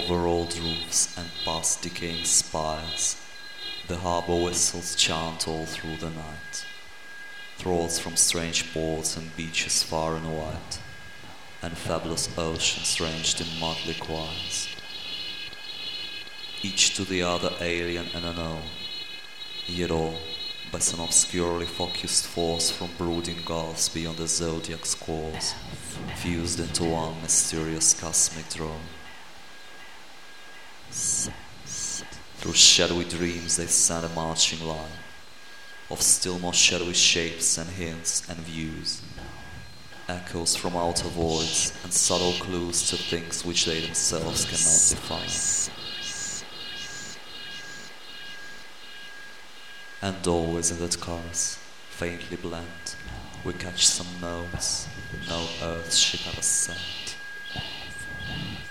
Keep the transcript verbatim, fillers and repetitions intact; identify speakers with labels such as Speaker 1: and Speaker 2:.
Speaker 1: over old roofs and past decaying spires, the harbor whistles chant all through the night. Thralls from strange ports and beaches far and wide, and fabulous oceans ranged in motley choirs, each to the other alien and unknown, yet all by some obscurely focused force from brooding gulfs beyond the zodiac's course, fused into one mysterious cosmic drone. Through shadowy dreams they send a marching line of still more shadowy shapes and hints and views, echoes from outer voids and subtle clues to things which they themselves cannot define. And always in that chorus, faintly blent, we catch some notes no earth ship ever sent.